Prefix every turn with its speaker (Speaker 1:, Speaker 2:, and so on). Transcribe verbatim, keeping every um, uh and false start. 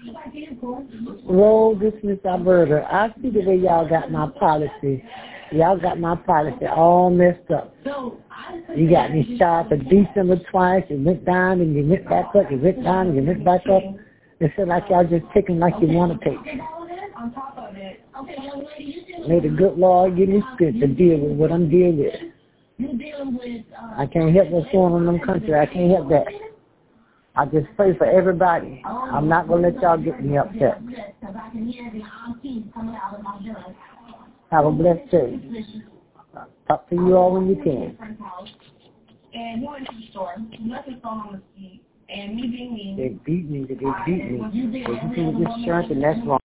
Speaker 1: Roll this Miss Alberta. I see the way y'all got my policy. Y'all got my policy all messed up. You got me shot for December twice. You went down and you went back up. You went down and you went back up. It feel like y'all just taking like you want to take. May the good Lord give me strength to deal with what I'm dealing with. I can't help what's going on in them country. I can't help that. I just pray for everybody. I'm not going to let y'all get me upset. Have a blessed day. Talk to you all when you can.
Speaker 2: And he went to the store, left his phone on the seat, and me being me.
Speaker 1: They beat me. They beat me. They beat me with this shirt, and that's wrong.